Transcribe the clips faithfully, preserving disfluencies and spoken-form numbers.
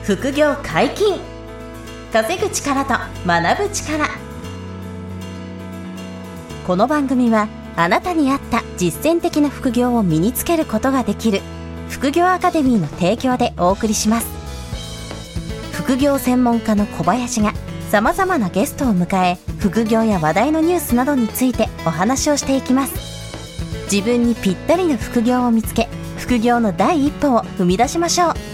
副業解禁。稼ぐ力と学ぶ力。この番組はあなたに合った実践的な副業を身につけることができる副業アカデミーの提供でお送りします。副業専門家の小林がさまざまなゲストを迎え、副業や話題のニュースなどについてお話をしていきます。自分にぴったりの副業を見つけ、副業の第一歩を踏み出しましょう。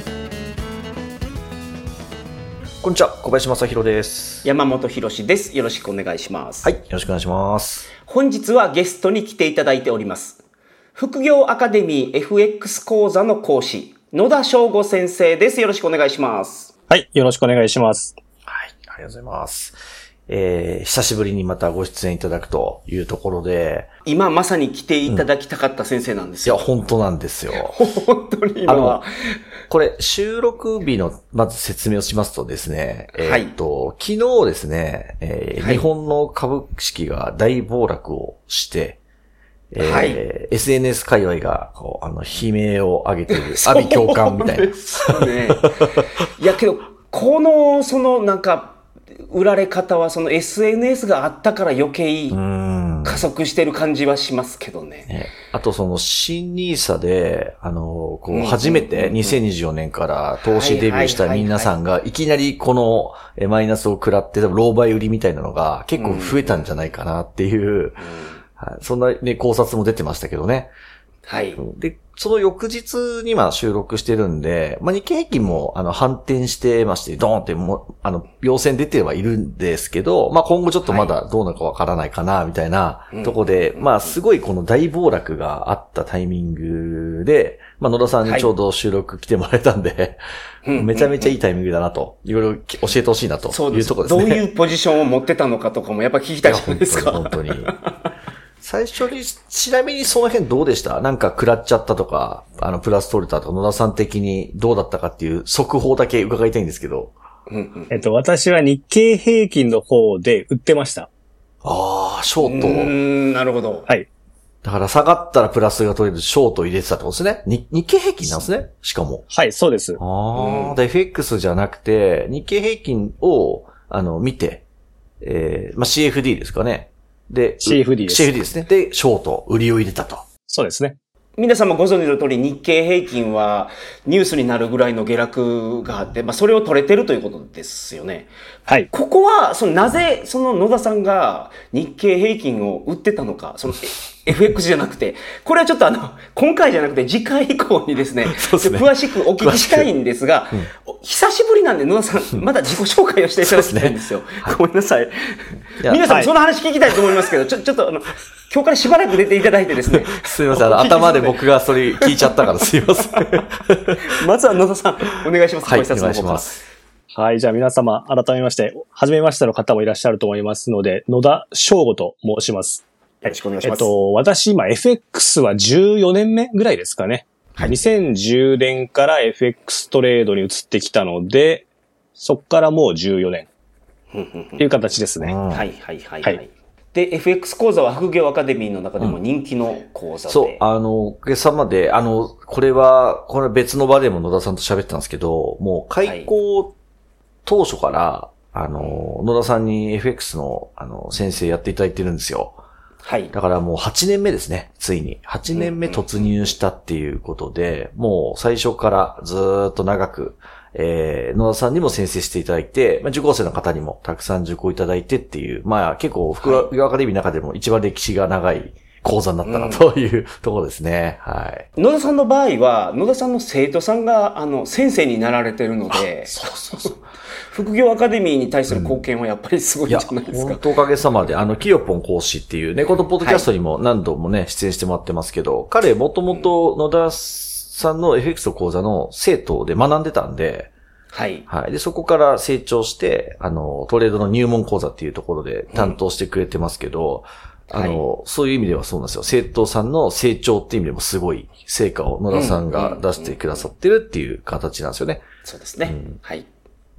こんにちは、小林正弘です。 山本博史です。よろしくお願いします。 はい、よろしくお願いします。 本日はゲストに来ていただいております。副業アカデミー エフエックス 講座の講師、野田翔吾先生です。よろしくお願いします。 はい、よろしくお願いします。 はい、ありがとうございます。えー、久しぶりにまたご出演いただくというところで、 今まさに来ていただきたかった先生なんですよ。 うん、いや、本当なんですよ。 本当に今は。 これ、収録日の、まず説明をしますとですね、 はい、 えっと、昨日ですね、えーはい、日本の株式が大暴落をして、えーはい、エスエヌエス 界隈が、こう、あの、悲鳴を上げている、阿鼻共感みたいな。 そうですね。いやけど、この、その、なんか、売られ方はその エスエヌエス があったから余計加速してる感じはしますけどね。 ね、あとその新ニーサで、あの、こう初めてにせんにじゅうよねんから投資デビューした皆さんがいきなりこのマイナスを食らって狼狽売りみたいなのが結構増えたんじゃないかなっていう、うんうん、そんなね考察も出てましたけどね。 はい。 で、その翌日にま収録してるんで、まあ、日経平均もあの反転してまして、ドーンってもあの、陽線出てはいるんですけど、まあ、今後ちょっとまだどうなるかわからないかな、みたいなとこで、はい、まあ、すごいこの大暴落があったタイミングで、まあ、野田さんにちょうど収録来てもらえたんで、はい、めちゃめちゃいいタイミングだなと、いろいろ教えてほしいなというところですね。 どういうポジションを持ってたのかとかもやっぱ聞きたいじゃないですか。 本当に。本当に最初に、ちなみにその辺どうでした？なんか食らっちゃったとか、あの、プラス取れたとか、野田さん的にどうだったかっていう速報だけ伺いたいんですけど。 えっと、私は日経平均の方で売ってました。 ああ、ショート。うーん、なるほど。 はい。 だから下がったらプラスが取れるショート入れてたってことですね。に日経平均なんですね。しかも。 はい、そうです。 ああ、エフエックス じゃなくて、日経平均を、あの、見て、えー、まあ、シーエフディー ですかね。で、 シーエフディー です。 シーエフディー ですね。で、ショート、売りを入れたと。 そうですね。 皆様ご存知の通り日経平均はニュースになるぐらいの下落があって、まあそれを取れてるということですよね。 はい。 ここは、そのなぜその野田さんが日経平均を売ってたのか、そのエフエックス じゃなくて、これはちょっとあの、今回じゃなくて次回以降にですね、そうですね詳しくお聞きしたいんですが、うん、久しぶりなんで野田さん、まだ自己紹介をしていただきたいんですよ。すねはい、ごめんなさい。皆さんその話聞きたいと思いますけど、ちょ、ちょっとあの、今日からしばらく出ていただいてですね。 すいません、あの、頭で僕がそれ聞いちゃったからすいません。 まずは野田さん、お願いします。 はい、お願いします。 はい、じゃあ皆様、改めまして、初めましての方もいらっしゃると思いますので、野田翔吾と申します。 よろしくお願いします。 えっと、私今 エフエックス はじゅうよねんめぐらいですかね。はい、にせんじゅうねんから エフエックス トレードに移ってきたので、そっからもうじゅうよねんっていう形ですね。 はいはいはいはい。はいで、エフエックス 講座は副業アカデミーの中でも人気の講座で、 うん、そう、あの、おかげさまで、あの、これは、これ別の場でも野田さんと喋ってたんですけど、もう開講当初から、はい、あの、野田さんに エフエックス の、あの、先生やっていただいてるんですよ。はい。だからもうはちねんめですね、ついに。はちねんめ突入したっていうことで、うんうん、もう最初からずーっと長く、えー、野田さんにも先生していただいて、まあ、受講生の方にもたくさん受講いただいてっていう、まあ結構、副業アカデミーの中でも一番歴史が長い講座になったなという、うん、ところですね。はい。 野田さんの場合は、野田さんの生徒さんが、あの、先生になられてるので、 そうそうそう。 副業アカデミーに対する貢献はやっぱりすごいんじゃないですか。 いや、本当おかげさまで、あの、キヨポン講師っていうね、このポッドキャストにも何度もね、はい、出演してもらってますけど、彼もともと野田さんの エフエックス の講座の生徒で学んでたんで、はい。はい。で、そこから成長して、あの、トレードの入門講座っていうところで担当してくれてますけど、うん、あの、はい、そういう意味ではそうなんですよ。生徒さんの成長っていう意味でもすごい成果を野田さんが出してくださってるっていう形なんですよね。 そうですね。うん、はい。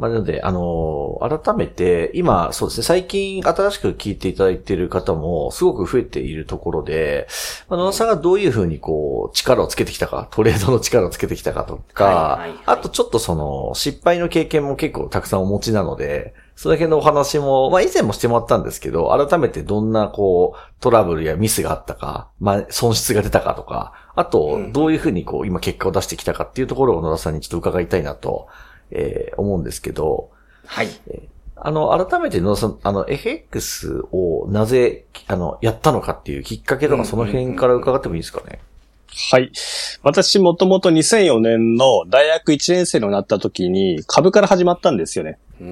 まあ、なので、あのー、改めて、今、そうですね、最近新しく聞いていただいている方もすごく増えているところで、まあ、野田さんがどういうふうにこう、力をつけてきたか、トレードの力をつけてきたかとか、はいはいはい、あとちょっとその、失敗の経験も結構たくさんお持ちなので、その辺のお話も、まあ以前もしてもらったんですけど、改めてどんなこう、トラブルやミスがあったか、まあ損失が出たかとか、あと、どういうふうにこう、今結果を出してきたかっていうところを野田さんにちょっと伺いたいなと、えー、思うんですけど、 はい。 えー、あの、改めて野田さん、あの、エフエックス をなぜ、あの、やったのかっていうきっかけとか、その辺から伺ってもいいですかね。 はい。私もともとにせんよねんの大学いちねん生になった時に株から始まったんですよね。 うん。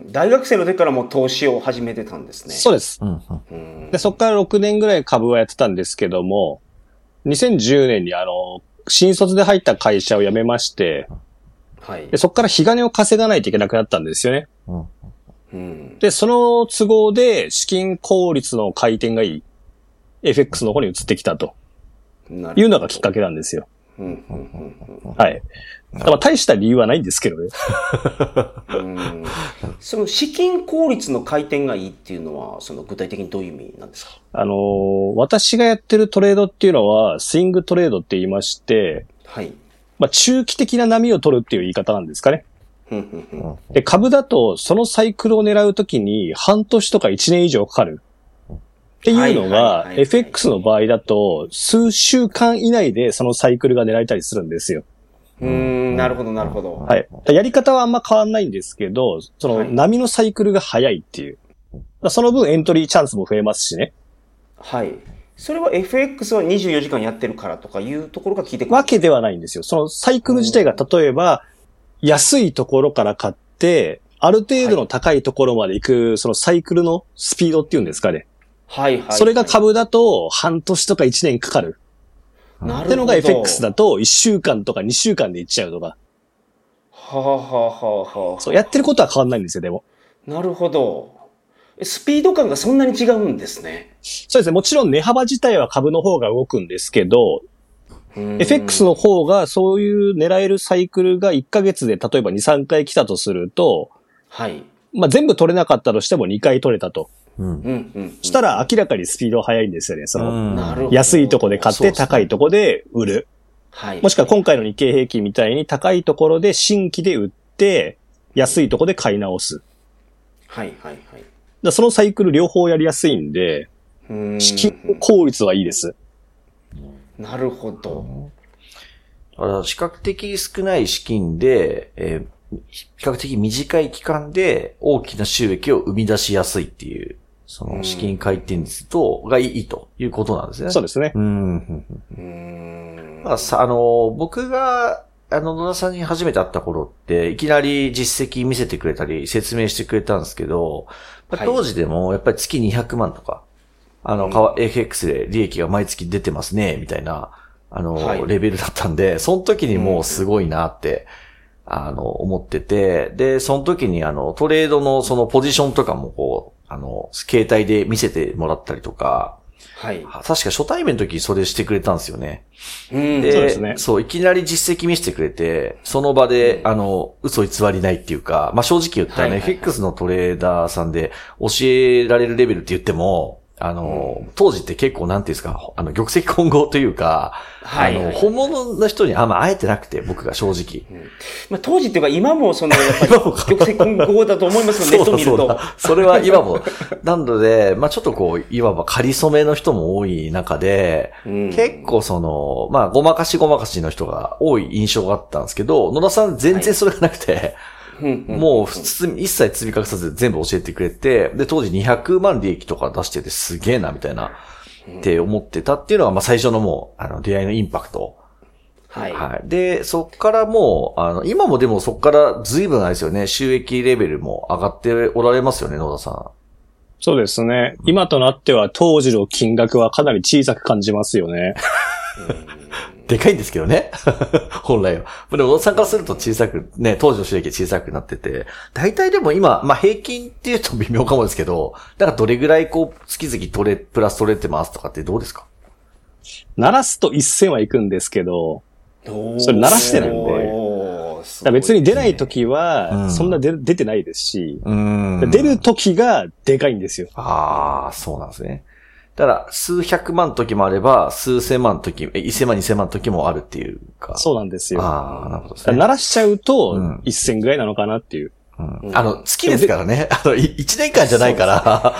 大学生の時からもう投資を始めてたんですね。 そうです。うんうん、でそこからろくねんぐらい株はやってたんですけども、にせんじゅうねんにあの、新卒で入った会社を辞めまして、はい。でそこから日金を稼がないといけなくなったんですよね。うん。で、その都合で資金効率の回転がいい エフエックス の方に移ってきたというのがきっかけなんですよ。うんうんうんうん、はい。だから大した理由はないんですけどね。 うん、その資金効率の回転がいいっていうのは、その具体的にどういう意味なんですか？ あのー、私がやってるトレードっていうのは、スイングトレードって言いまして、はい。まあ、中期的な波を取るっていう言い方なんですかね。で、株だと、そのサイクルを狙うときに、半年とかいちねん以上かかる。っていうのが、エフエックス の場合だと、数週間以内でそのサイクルが狙えたりするんですよ。 うーん、なるほど、なるほど。 はい。やり方はあんま変わんないんですけど、その波のサイクルが早いっていう。その分エントリーチャンスも増えますしね。 はい。それは エフエックス はにじゅうよじかんやってるからとかいうところが聞いてくるわけではないんですよ。そのサイクル自体が例えば、安いところから買って、ある程度の高いところまで行く、そのサイクルのスピードっていうんですかね。はいはい。それが株だと半年とかいちねんかかる。なるほど。ってのが エフエックス だといっしゅうかんとかにしゅうかんで行っちゃうとか。 はあはあはあはあ。 そう、やってることは変わんないんですよ、でも。 なるほど。スピード感がそんなに違うんですね。 そうですね。もちろん値幅自体は株の方が動くんですけど、エフエックス の方がそういう狙えるサイクルがいっかげつで例えばに、さんかい来たとすると、はい。まあ、全部取れなかったとしてもにかい取れたと。うん。うん。したら明らかにスピード速いんですよね。その、安いとこで買って高いとこで売る。はい。もしくは今回の日経平均みたいに高いところで新規で売って、安いとこで買い直す。はいはいはい。だそのサイクル両方やりやすいんで、資金効率はいいです。 なるほど。 だから比較的少ない資金で、えー、比較的短い期間で大きな収益を生み出しやすいっていう、その資金回転率と、がいいということなんですね。 そうですね。うん。 うん。まあ、さ、あの、僕が、あの、野田さんに初めて会った頃って、いきなり実績見せてくれたり、説明してくれたんですけど、まあ、当時でもやっぱり月にひゃくまんとか、あの、うん、エフエックス で利益が毎月出てますね、みたいな、あの、はい、レベルだったんで、その時にもうすごいなって、うん、あの、思ってて、で、その時にあの、トレードのそのポジションとかもこう、あの、携帯で見せてもらったりとか、はい。確か初対面の時それしてくれたんですよね。うん、で、そうですね。そう、いきなり実績見せてくれて、その場で、うん、あの、嘘偽りないっていうか、まあ、正直言ったらね、はいはいはい、エフエックス のトレーダーさんで教えられるレベルって言っても、あの、うん、当時って結構なんていうんですか、あの、玉石混合というか、はいはいはい、あの、本物の人にあんま会えてなくて、僕が正直。 うん、まあ、当時っていうか今もその、やっぱり玉石混合だと思いますよ、ネット見ると。 そうだそうだ。それは今も。なので、まあ、ちょっとこう、いわば仮初めの人も多い中で、うん、結構その、まあ、ごまかしごまかしの人が多い印象があったんですけど、野田さん全然それがなくて、はいもう普通一切積み隠さず全部教えてくれて、で、当時にひゃくまん利益とか出しててすげえな、みたいな、って思ってたっていうのが、まあ最初のもう、あの、出会いのインパクト。はい。はい。で、そっからもう、あの、今もでもそっから随分ないですよね。収益レベルも上がっておられますよね、野田さん。 そうですね。今となっては当時の金額はかなり小さく感じますよね。 でかいんですけどね。本来は。でも、野田さんからすると小さく、ね、当時の収益小さくなってて、大体でも今、まあ平均って言うと微妙かもですけど、だからどれぐらいこう、月々取れ、プラス取れてますとかってどうですか？ 鳴らすと一銭はいくんですけど、それ鳴らしてるんで。 だ別に出ない時は、そんな出、うん、出てないですし、 うん、 出る時がでかいんですよ。 ああ、そうなんですね。だから、数百万の時もあれば、数千万の時、え、一千万、二千万の時もあるっていうか。 そうなんですよ。 ああ、なるほどですね。 鳴らしちゃうと、一千ぐらいなのかなっていう。 うん、あの、月ですからね。あの、一年間じゃないから。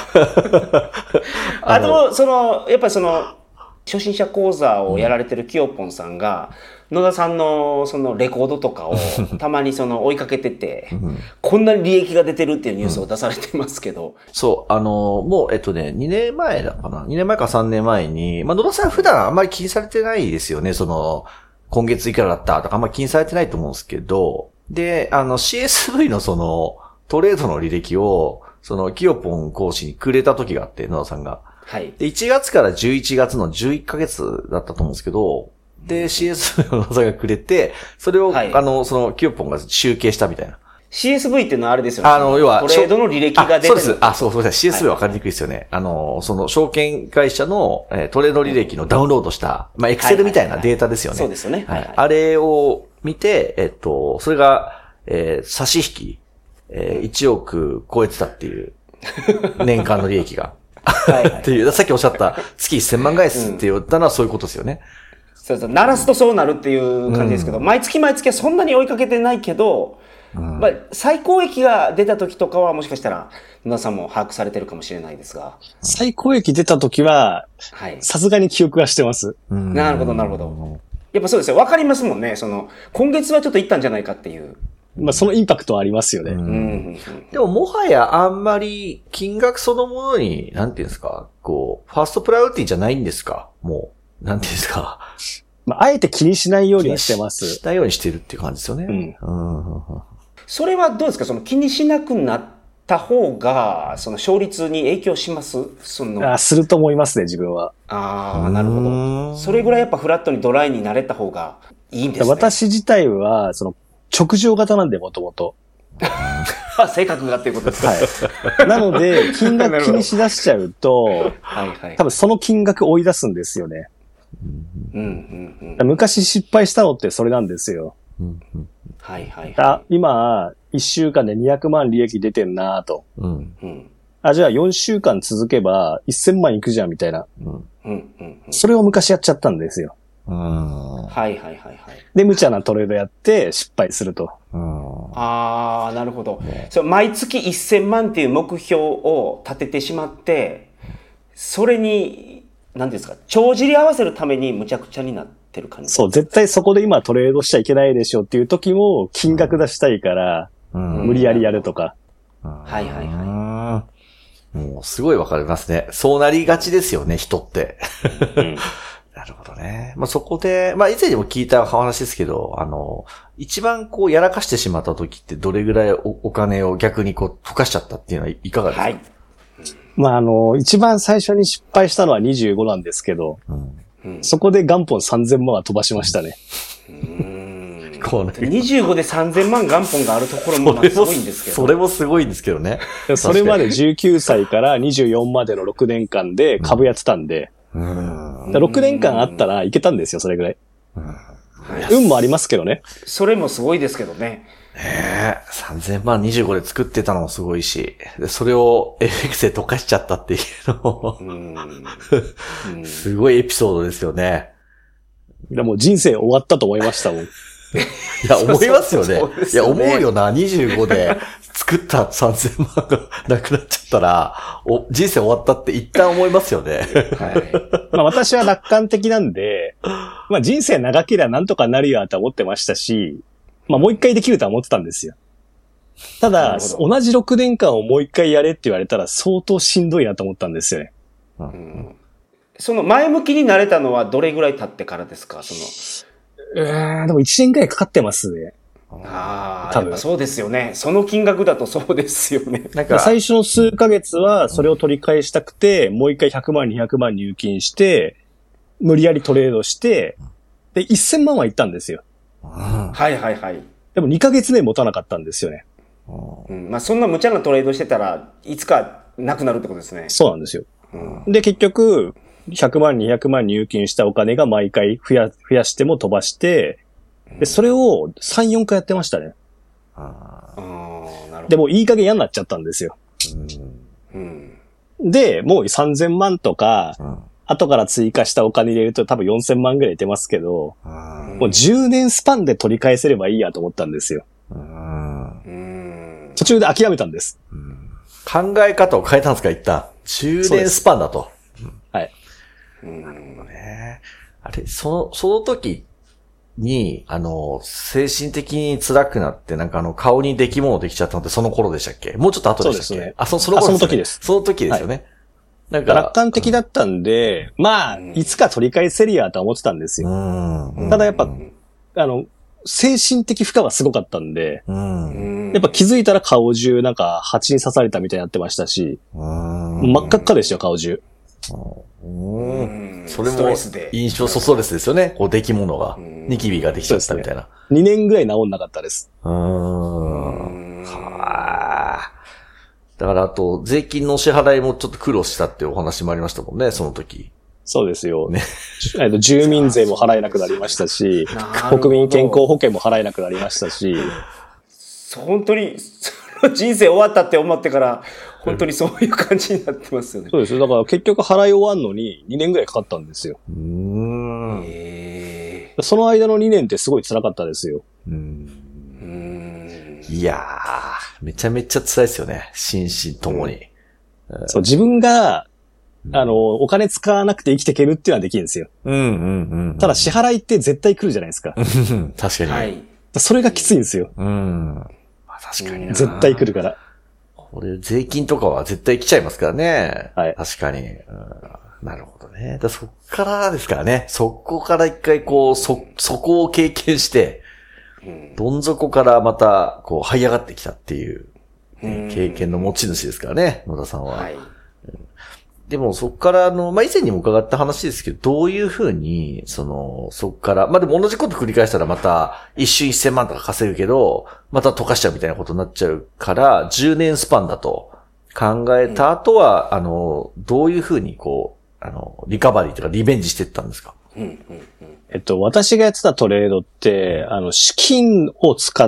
あと、その、やっぱりその、初心者講座をやられてるきよぽんさんが、野田さんのそのレコードとかをたまにその追いかけてて、うん、こんなに利益が出てるっていうニュースを出されてますけど。うん、 そう、あの、もう、えっとね、にねんまえだかな ?に 年前かさんねんまえに、まあ、野田さん普段あんまり気にされてないですよね。その、今月いくらだったとかあんまり気にされてないと思うんですけど、で、あの シーエスブイ のその、トレードの履歴を、その、きよぽん講師にくれた時があって、野田さんが。 はい。 で、いちがつからじゅういちがつのじゅういっかげつだったと思うんですけど、で、シーエスブイ の野田さんがくれて、それを、はい、あの、その、きよぽんが集計したみたいな。 シーエスブイ っていうのはあれですよね。 あの、要は、 トレードの履歴が出てる。 そうです。あ、そうそうです。シーエスブイ わかりにくいですよね。はい、あの、その、証券会社の、えー、トレード履歴のダウンロードした、まあ、エクセルみたいなデータですよね。 そうですよね。 はい。あれを見て、えっと、それが、えー、差し引き、えー、いちおく超えてたっていう、年間の利益が。はいはい、っていう、さっきおっしゃった月せんまん返すって言ったのはそういうことですよね。 そうそう、鳴らすとそうなるっていう感じですけど、うん、毎月毎月はそんなに追いかけてないけど、うん、まあ、最高益が出た時とかはもしかしたら皆さんも把握されてるかもしれないですが。 最高益出た時は、はい。さすがに記憶はしてます。 うん、なるほど、なるほど。やっぱそうですよ。わかりますもんね。その、今月はちょっといったんじゃないかっていう。 まあ、そのインパクトはありますよね。うん、 でも、もはやあんまり金額そのものに、なんていうんですか、こう、ファーストプライオリティじゃないんですか、もう。なんていうんですか。 まあ、あえて気にしないようにはしてます。 しないようにしてるっていう感じですよね。うん。 うん、それはどうですか、その気にしなくなった方が、その勝率に影響しますその。 あ、すると思いますね、自分は。 ああ、なるほど。それぐらいやっぱフラットにドライになれた方がいいんですね。 私自体は、その、直情型なんで、もともと。 性格がっていうことですか。 はい。なので、金額気にしだしちゃうと、はいはい、多分その金額追い出すんですよね。 うんうんうん、昔失敗したのってそれなんですよ。 うんうん、 はいはい、はい。 あ、今、いっしゅうかんでにひゃくまん利益出てんなぁと。 うんうん、 あ、じゃあよんしゅうかん続けばせんまんいくじゃんみたいな。 うんうんうん、 それを昔やっちゃったんですよ。 うん、 はいはいはいはい。 で、無茶なトレードやって失敗すると。 うん、 ああ、なるほど。そう、毎月せんまんっていう目標を立ててしまって、それに、何ですか、帳尻合わせるためにむちゃくちゃになってる感じ。 そう、絶対そこで今トレードしちゃいけないでしょっていう時も金額出したいから、うん、無理やりやるとか。 うん、はいはいはい。 もうすごいわかりますね。そうなりがちですよね、人って。うんなるほどね。まあ、そこで、まあ、以前にも聞いた話ですけど、あの、一番こう、やらかしてしまった時ってどれぐらい お, お金を逆にこう、溶かしちゃったっていうのはいかがですか？はい。 まあ、あの、一番最初に失敗したのはにじゅうごなんですけど、うん、そこで元本さんぜんまんは飛ばしましたね。 うーんこうにじゅうごでさんぜんまん元本があるところもすごいんですけど、 それもすごいんですけどね。 それまでじゅうきゅうさいからにじゅうよんまでのろくねんかんで株やってたんで、うんろくねんかんあったらいけたんですよ、それぐらい。うん、運もありますけどね。 それもすごいですけどね。 ねえ、さんぜんまんにじゅうごで作ってたのもすごいし、それを エフエックス で溶かしちゃったっていうのもうんすごいエピソードですよね。 いやもう人生終わったと思いましたもん。いや、思いますよね。そうそうそうですよね。いや、思うよな、にじゅうごで作ったさんぜんまんがなくなっちゃったら、お人生終わったって一旦思いますよね。 はい。まあ私は楽観的なんで、まあ人生長ければなんとかなるよと思ってましたし、まあもう一回できるとは思ってたんですよ。ただ、同じろくねんかんをもう一回やれって言われたら相当しんどいなと思ったんですよね。 うん、その前向きになれたのはどれぐらい経ってからですか？そのえー、でもいちねんくらいかかってますね。 ああ、多分そうですよね。その金額だとそうですよね。 なんか最初の数ヶ月はそれを取り返したくて、もう一回ひゃくまん、にひゃくまん入金して、無理やりトレードして、で、せんまんはいったんですよ。 はいはいはい。 でもにかげつめ持たなかったんですよね。 うん、まあそんな無茶なトレードしてたらいつかなくなるってことですね。 そうなんですよ。うん、で、結局、ひゃくまん、にひゃくまん入金したお金が毎回増や、増やしても飛ばして、 で、それをさん、よんかいやってましたね。 ああー、なるほど。 でもいい加減嫌になっちゃったんですよ。 うん。 で、もうさんぜんまんとか、 うん後から追加したお金入れると多分よんせんまんぐらい出ますけど、 うんもうじゅうねんスパンで取り返せればいいやと思ったんですよ。 うんうん。 途中で諦めたんです。 考え方を変えたんですか、一旦。じゅうねんスパンだと。 はい。 ね、あれ、その、その時に、あの、精神的に辛くなって、なんかあの、顔に出来物できちゃったのってその頃でしたっけ？もうちょっと後でしたっけ？ そうですね。 あ、そその頃あその時です。 その時ですよね。 はい、 なんか楽観的だったんで、まあ、いつか取り返せるやとは思ってたんですよ。 うんただやっぱ、あの、精神的負荷はすごかったんで、 うんやっぱ気づいたら顔中なんか蜂に刺されたみたいになってましたし、 うん真っ赤っかでしたよ、顔中。 うんそれストもレスで印象ストレスですよね。こう、出来物が。ニキビができちゃったみたいな。 にねんぐらい治んなかったです。 うーん。はあ。だからあと、税金の支払いもちょっと苦労したってお話もありましたもんね、その時。 そうですよ。 ね。 えっと住民税も払えなくなりましたし、国民健康保険も払えなくなりましたし。 本当に、その人生終わったって思ってから、本当にそういう感じになってますよね。 そうですよ。だから結局払い終わんのににねんぐらいかかったんですよ。 うーん。 へその間のにねんってすごい辛かったですよ。 うん。 ーうんいやー、めちゃめちゃ辛いですよね。心身ともに。 そう、自分が、あの、お金使わなくて生きていけるっていうのはできるんですよ。 うんうんうん。 ただ支払いって絶対来るじゃないですか。 確かに。 はい。 それがきついんですよ。 うん。まあ確かにな。 絶対来るから。 これ、税金とかは絶対来ちゃいますからね。 はい確かに。うん、なるほどね。だそっからですからね。そこから一回こう、そ、そこを経験して、どん底からまた、こう、這い上がってきたっていう、ね、経験の持ち主ですからね、野田さんは。 はい。 でもそこからあの、まあ、以前にも伺った話ですけど、どういうふうに、その、そこから、まあ、でも同じこと繰り返したらまた、一瞬一千万とか稼ぐけど、また溶かしちゃうみたいなことになっちゃうから、じゅうねんスパンだと考えた後は、うん、あの、どういうふうにこう、あの、リカバリーとかリベンジしていったんですか？ うんうんうん、 えっと、私がやってたトレードって、あの、資金を使って、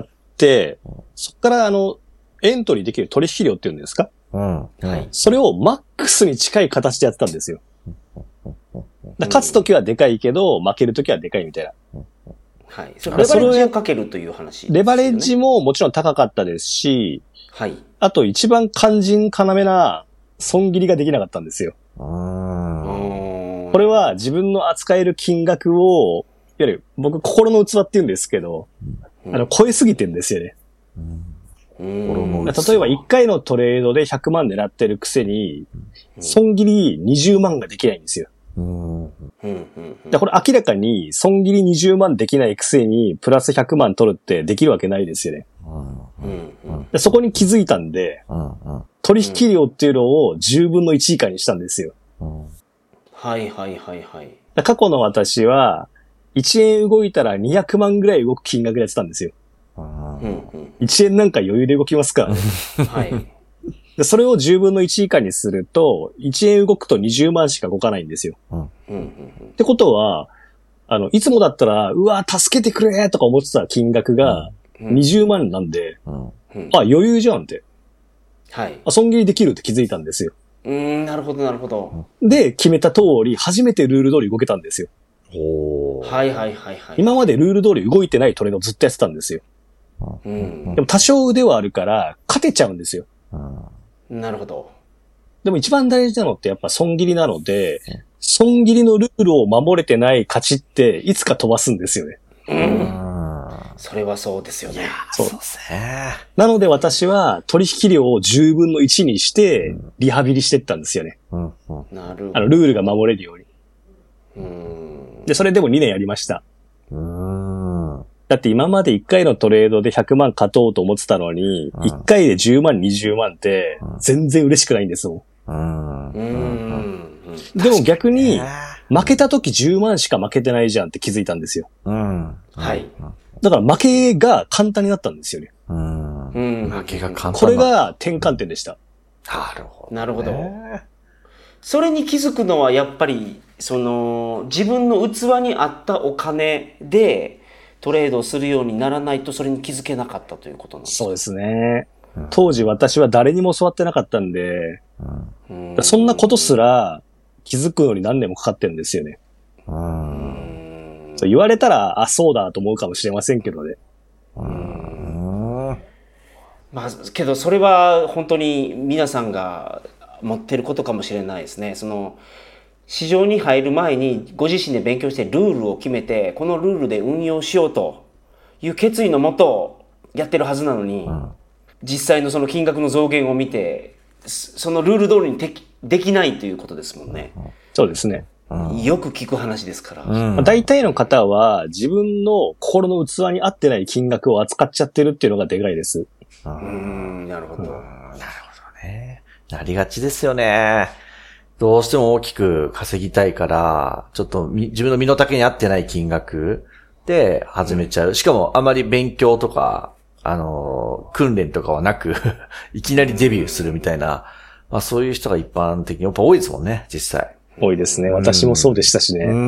そこからあの、エントリーできる取引量っていうんですか？ うん。 はい。 それをマックスに近い形でやってたんですよ。だ勝つときはでかいけど、負けるときはでかいみたいな。 はい。それレバレッジをかけるという話ですよね。 レバレッジももちろん高かったですし、 はい。 あと一番肝心要な損切りができなかったんですよ。 うんこれは自分の扱える金額を、いわゆる僕心の器って言うんですけど、うん、あの超えすぎてんですよね。 うん例えばいっかいのトレードでひゃくまん狙ってるくせに、損切りにじゅうまんができないんですよ。 うんうんうんうん、 でこれ明らかに損切りにじゅうまんできないくせにプラスひゃくまん取るってできるわけないですよね。 うんうん、 でそこに気づいたんで、 うんうん、 取引量っていうのをじゅうぶんのいち以下にしたんですよ。 うん、 はいはいはいはい。 過去の私はいちえん動いたらにひゃくまんぐらい動く金額でやってたんですよ。 うんうん、 いちえんなんか余裕で動きますからね。 はい。 でそれをじゅうぶんのいち以下にすると、いちえん動くとにじゅうまんしか動かないんですよ。 うんうんうん、 ってことは、あの、いつもだったら、うわ、助けてくれとか思ってた金額がにじゅうまんなんで、 うんあ、余裕じゃんって。 はい。 あ、損切りできるって気づいたんですよ。 うーん、なるほどなるほど。 で、決めた通り、初めてルール通り動けたんですよ。 おはいはいはいはい。 今までルール通り動いてないトレードをずっとやってたんですよ。 うん、 でも多少腕はあるから、勝てちゃうんですよ。 うん、なるほど。 でも一番大事なのってやっぱ損切りなので、損切りのルールを守れてない勝ちっていつか飛ばすんですよね。 うん。それはそうですよね。 そうですね。 なので私は取引量をじゅうぶんのいちにしてリハビリしていったんですよね。 うんうん、 なるほど。 あのルールが守れるように。 うんで、それでもにねんやりました。 うんだって今までいっかいのトレードでひゃくまん勝とうと思ってたのに、いっかいでじゅうまん、にじゅうまんって全然嬉しくないんですもん。 うんうんでも逆に、負けた時じゅうまんしか負けてないじゃんって気づいたんですよ。 うんはい。 だから負けが簡単になったんですよね。 うんうん負けが簡単。 これが転換点でした。 なるほど。 なるほど。それに気づくのはやっぱり、その、自分の器に合ったお金でトレードをするようにならないとそれに気づけなかったということなんですか？ そうですね。当時私は誰にも教わってなかったんで、うん、そんなことすら気づくのに何年もかかってるんですよね。うん、そう言われたら、あ、そうだと思うかもしれませんけどね。うん、 まあ、けどそれは本当に皆さんが持ってることかもしれないですね。その市場に入る前にご自身で勉強してルールを決めて、このルールで運用しようという決意のもとやってるはずなのに、うん、実際のその金額の増減を見て、そのルール通りにでき、できないということですもんね。 そうですね。 うん、よく聞く話ですから。 うん、大体の方は自分の心の器に合ってない金額を扱っちゃってるっていうのがでかいです。 うん、なるほど。なるほどね。なりがちですよね。どうしても大きく稼ぎたいから、ちょっと自分の身の丈に合ってない金額で始めちゃう。しかもあまり勉強とか、あの、訓練とかはなく、いきなりデビューするみたいな、まあそういう人が一般的にやっぱ多いですもんね、実際。 多いですね。私もそうでしたしね。 うん。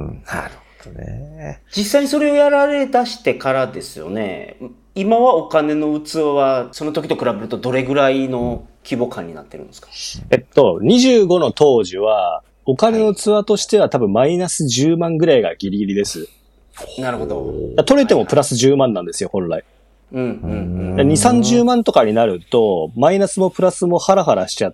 なるほどね。 実際にそれをやられ出してからですよね。今はお金の器は、その時と比べるとどれぐらいの規模感になってるんですか？ えっと、にじゅうごの当時は、お金の器としては多分マイナスじゅうまんぐらいがギリギリです。 なるほど。 取れてもプラスじゅうまんなんですよ、本来。うんうんうん。に、さんじゅうまんとかになると、マイナスもプラスもハラハラしちゃって、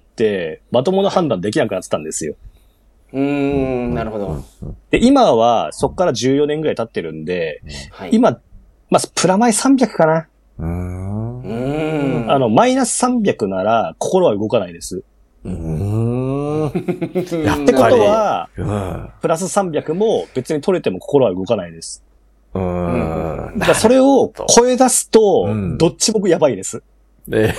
まともな判断できなくなってたんですよ。 うーん、なるほど。 で、今はそっからじゅうよねんぐらい経ってるんで、はい、今、まあ、プラマイさんびゃくかな。うーん。あの、マイナスさんびゃくなら心は動かないです。うーん。ってことは、プラスさんびゃくも別に取れても心は動かないです。うーん。だからそれを超え出すと、どっちもやばいです。ね、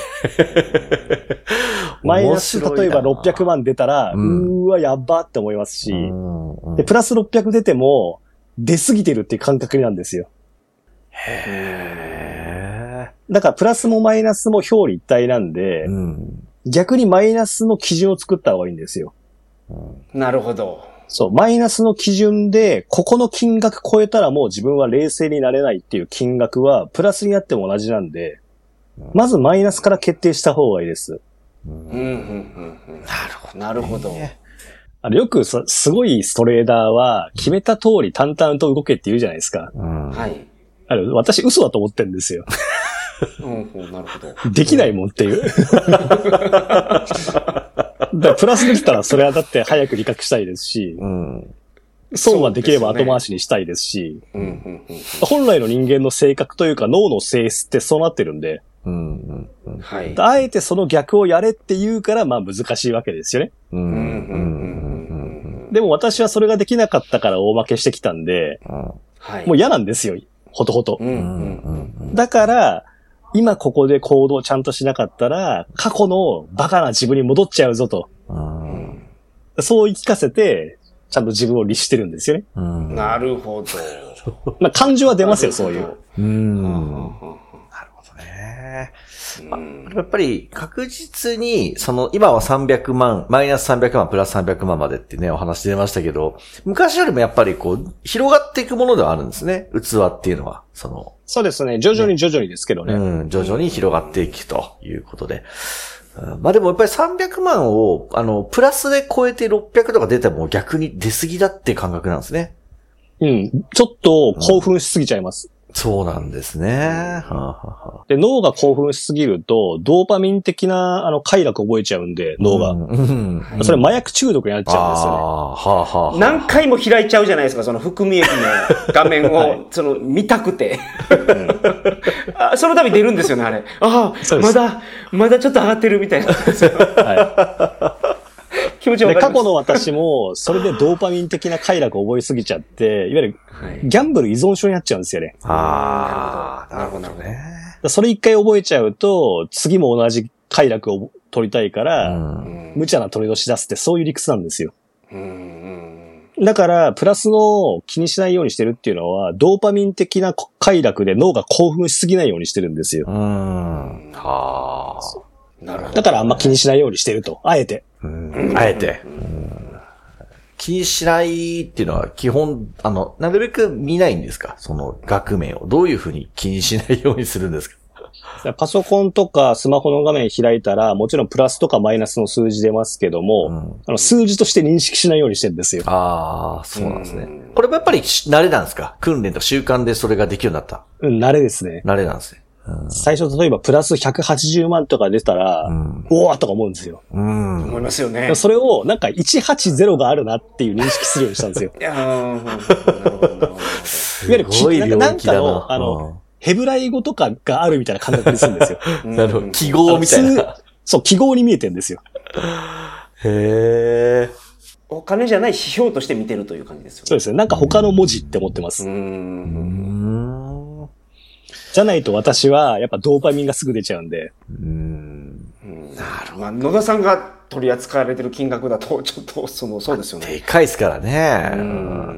マイナス、例えばろっぴゃくまん出たら、うん、うーわ、やばって思いますし、うん、で、プラスろっぴゃく出ても、出すぎてるっていう感覚なんですよ。へー。だから、プラスもマイナスも表裏一体なんで、うん、逆にマイナスの基準を作った方がいいんですよ。 うん、なるほど。 そう、マイナスの基準で、ここの金額超えたらもう自分は冷静になれないっていう金額は、プラスになっても同じなんで、まずマイナスから決定した方がいいです。うんうんうんうん、なるほど。なるほど。 あのよくす、すごいストレーダーは決めた通り淡々と動けって言うじゃないですか。うん、はい。あれ、私嘘だと思ってるんですよ。うんうん、なるほど。できないもんっていう。だプラスできたらそれはだって早く利確したいですし、うん、損はできれば後回しにしたいですし、うんうんうんうん、本来の人間の性格というか脳の性質ってそうなってるんで、うんうんうんはい、あえてその逆をやれって言うから、まあ難しいわけですよね。うんうんうんうん、でも私はそれができなかったから大負けしてきたんで、うんはい、もう嫌なんですよ、ほとほと、うんうんうん。だから、今ここで行動ちゃんとしなかったら、過去のバカな自分に戻っちゃうぞと。うん、そう言い聞かせて、ちゃんと自分を律してるんですよね。 うん、なるほど。 まあ感情は出ますよ、そういう。うんまあ、やっぱり確実に、その今はさんびゃくまん、マイナスさんびゃくまん、プラスさんびゃくまんまでってね、お話出ましたけど、昔よりもやっぱりこう、広がっていくものではあるんですね、器っていうのは。その。 そうですね、徐々に徐々にですけどね。 うん、徐々に広がっていくということで。うん、まあでもやっぱりさんびゃくまんを、あの、プラスで超えてろっぴゃくとか出ても逆に出過ぎだって感覚なんですね。 うん、ちょっと興奮しすぎちゃいます。 うんそうなんですね。はあはあ、で脳が興奮しすぎると、ドーパミン的なあの快楽覚えちゃうんで、脳が、うんうんうん。それ麻薬中毒になっちゃうんですよね。あはあはあ、何回も開いちゃうじゃないですか、その含み液の画面を、はい、その見たくて。あその度出るんですよね、あれ。ああ、まだ、まだちょっと上がってるみたいな。はい気持ちわかります。 過去の私も、それでドーパミン的な快楽を覚えすぎちゃって、いわゆる、ギャンブル依存症になっちゃうんですよね。ああ、なるほどね。それ一回覚えちゃうと、次も同じ快楽を取りたいから、うん、無茶なトレードし出すってそういう理屈なんですよ。うんうん、だから、プラスの気にしないようにしてるっていうのは、ドーパミン的な快楽で脳が興奮しすぎないようにしてるんですよ。うん、はあ。なるほど。だからあんま気にしないようにしてると。あえて。 うん、あえて、うん。 気にしないっていうのは基本、あの、なるべく見ないんですか？その額面を。どういうふうに気にしないようにするんですか？ パソコンとかスマホの画面開いたら、もちろんプラスとかマイナスの数字出ますけども、うん、あの数字として認識しないようにしてるんですよ。 ああ、そうなんですね。これもやっぱり慣れなんですか？訓練と習慣でそれができるようになった。 うん、慣れですね。 慣れなんですね。 うん、最初例えばプラスひゃくはちじゅうまんとか出たら、うん、おーとか思うんですよ。 うん。思いますよね。 それをなんかいちはちゼロがあるなっていう認識するようにしたんですよ。いやー、なるほど。いわゆるすごい領域だな。 なんかの、あの、ヘブライ語とかがあるみたいな感覚にするんですよ。 なるほど。記号みたいな。 そう、記号に見えてるんですよ。 へー。 お金じゃない指標として見てるという感じですよね。 そうですね。なんか他の文字って思ってます。うーん。じゃないと私はやっぱドーパミンがすぐ出ちゃうんで。うーん。なるほど。まあ、野田さんが取り扱われてる金額だと、ちょっと、その、そうですよね。 でかいですからね。うん。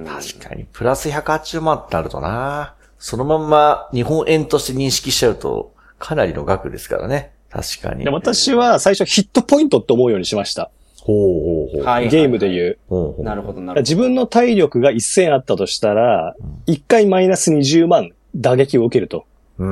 確かに。プラスひゃくはちじゅうまんってなるとな。そのまんま日本円として認識しちゃうと、かなりの額ですからね。確かに。 私は最初ヒットポイントって思うようにしました。 ほうほうほう。 はい、 ゲームで言う。 ほうほうなるほど、なるほど。 自分の体力がせんあったとしたら、いっかいマイナスにじゅうまん打撃を受けると。うん。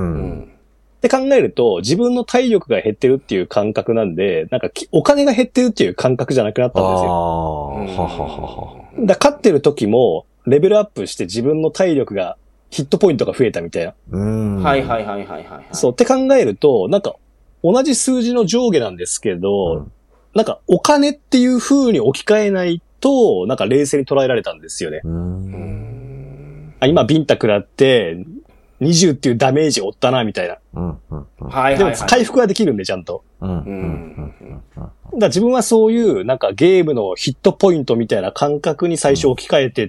って考えると、自分の体力が減ってるっていう感覚なんで、なんかお金が減ってるっていう感覚じゃなくなったんですよ。ああ、はははは。だ勝ってる時も、レベルアップして自分の体力がヒットポイントが増えたみたいな。 うん。はいはいはいはいはい。 そう。って考えると、なんか、同じ数字の上下なんですけど、うん、なんか、お金っていう風に置き換えないと、なんか冷静に捉えられたんですよね。うんあ今、ビンタ食らって、にじゅうっていうダメージ負ったな、みたいな。うんうんうん、はいはいはい。でも、回復はできるんで、ちゃんと。うんうんうんうん、だから自分はそういう、なんかゲームのヒットポイントみたいな感覚に最初置き換えてって、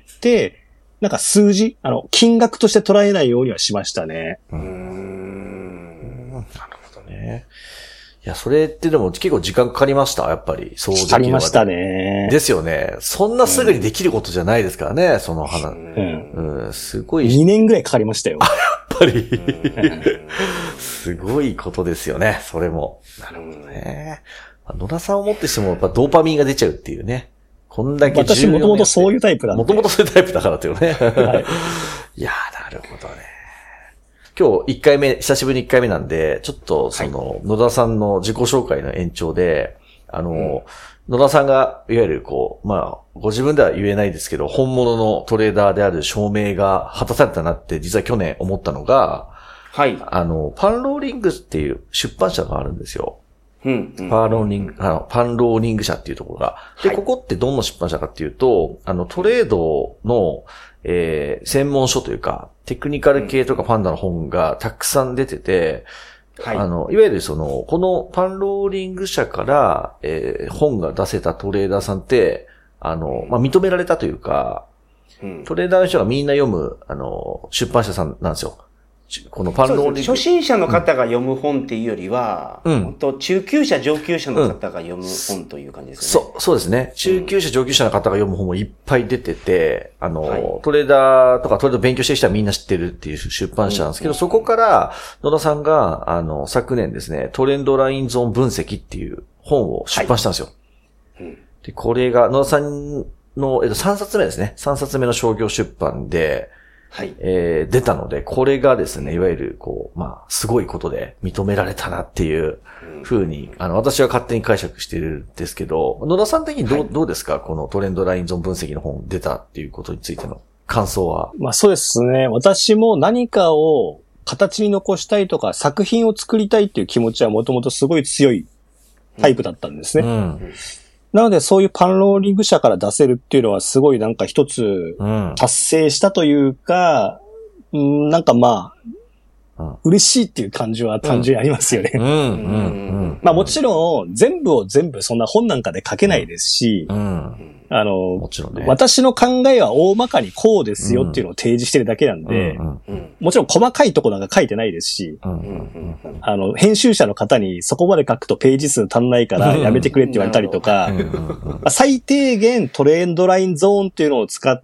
うんなんか数字、あの、金額として捉えないようにはしましたね。うーん。 なるほどね。いや、それってでも結構時間かかりましたやっぱり。そうできるかかりましたね。 ですよね。そんなすぐにできることじゃないですからね、うん、その話。うん。うん。すごい。 にねんぐらいかかりましたよ。 やっぱり。すごいことですよね、それも。なるほどね。野田さんをもってしても、やっぱドーパミンが出ちゃうっていうね。こんだけ私もともとそういうタイプだもともとそういうタイプだからっていうね。はい。いやー、なるほどね。今日いっかいめ、久しぶりにいっかいめなんで、ちょっとその、はい、野田さんの自己紹介の延長で、あの、うん、野田さんが、いわゆるこう、まあ、ご自分では言えないですけど、本物のトレーダーである証明が果たされたなって、実は去年思ったのが、はい。あの、パンローリングっていう出版社があるんですよ。うんうん、パンローリング、あの、パンローリング社っていうところが。で、はい、ここってどんな出版社かっていうと、あの、トレードの、えー、専門書というか、テクニカル系とかファンダの本がたくさん出てて、はい、あの、いわゆるその、このパンローリング社から、えー、本が出せたトレーダーさんって、あの、まあ、認められたというか、うん、トレーダーの人がみんな読む、あの、出版社さんなんですよ。このパンローリング。 初心者の方が読む本っていうよりは、うん、本当中級者、上級者の方が読む本という感じですね。 そう、そうですね。中級者、上級者の方が読む本もいっぱい出てて、あの、はい、トレーダーとかトレード勉強してる人はみんな知ってるっていう出版社なんですけど、うん、そこから野田さんが、あの、昨年ですね、トレンドラインゾーン分析っていう本を出版したんですよ。はいうん、で、これが野田さんの、えっと、さんさつめですね。さんさつめの商業出版で、はい。えー、出たので、これがですね、いわゆる、こう、まあ、すごいことで認められたなっていう風に、あの、私は勝手に解釈してるんですけど、野田さん的にどう、はい、どうですかこのトレンドラインゾーン分析の本出たっていうことについての感想は。 まあそうですね。私も何かを形に残したいとか、作品を作りたいっていう気持ちはもともとすごい強いタイプだったんですね。うんうんなのでそういうパンローリング社から出せるっていうのはすごいなんか一つ達成したというか、うん、なんかまあ、うん、嬉しいっていう感じは単純にありますよね。うんうんうん、まあもちろん全部を全部そんな本なんかで書けないですし、うんうんあの、もちろんね、私の考えは大まかにこうですよっていうのを提示してるだけなんで、うんうん、もちろん細かいところなんか書いてないですし、うんうん、あの、編集者の方にそこまで書くとページ数足んないからやめてくれって言われたりとか、うんうん、最低限トレンドラインゾーンっていうのを使って、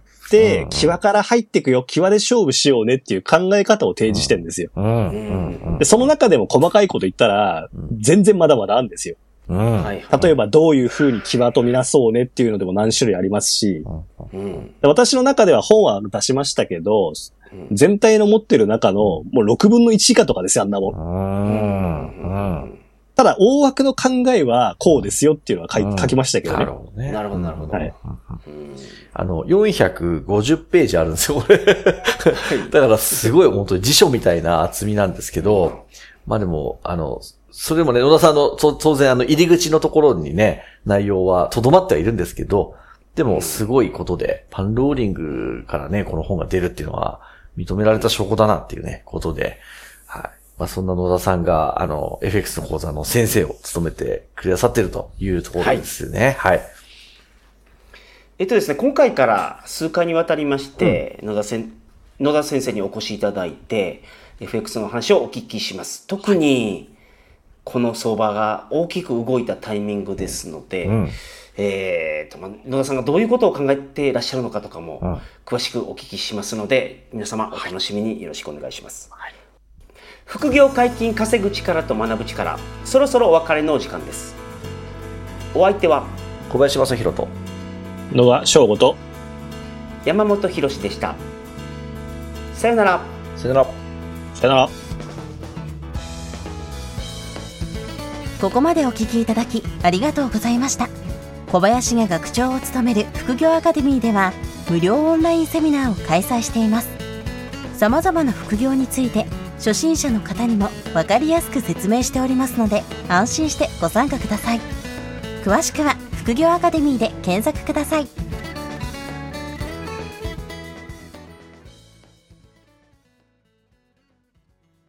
際から入っていくよ、際で勝負しようねっていう考え方を提示してるんですよ。でその中でも細かいこと言ったら、全然まだまだあるんですよ。 うん、 はい、 例えばどういう風に木場とみなそうねっていうのでも何種類ありますし、 うん、 私の中では本は出しましたけど、うん、全体の持ってる中のもうろくぶんのいち以下とかですよ、あんなもん。 うんうん、 ただ大枠の考えはこうですよっていうのは書,、うん、書きましたけどね。 なるほどね。 なるほど、なるほど。はい、 あの、よんひゃくごじゅっページあるんですよ、これ。だからすごい本当に辞書みたいな厚みなんですけど、まあでも、あの、それもね、野田さんの、当然あの、入り口のところにね、内容は留まってはいるんですけど、でもすごいことで、パンローリングからね、この本が出るっていうのは、認められた証拠だなっていうね、ことで、はい。まあそんな野田さんが、あの、エフエックス の講座の先生を務めてくださっているというところですよね。はい。はい、 えっとですね、今回から数回にわたりまして、うん、野田せん、野田先生にお越しいただいて、エフエックス の話をお聞きします。特に、この相場が大きく動いたタイミングですので、うん、えーと、まあ、野田さんがどういうことを考えていらっしゃるのかとかも、うん、詳しくお聞きしますので、皆様お楽しみによろしくお願いします。はい、副業解禁稼ぐ力と学ぶ力、そろそろお別れのお時間です。お相手は、 小林正弘と、 野田翔吾と、 山本博史でした。さよなら。 さよなら。 さよなら。 ここまでお聞きいただきありがとうございました。小林が学長を務める副業アカデミーでは無料オンラインセミナーを開催しています。様々な副業について初心者の方にも分かりやすく説明しておりますので、安心してご参加ください。詳しくは副業アカデミーで検索ください。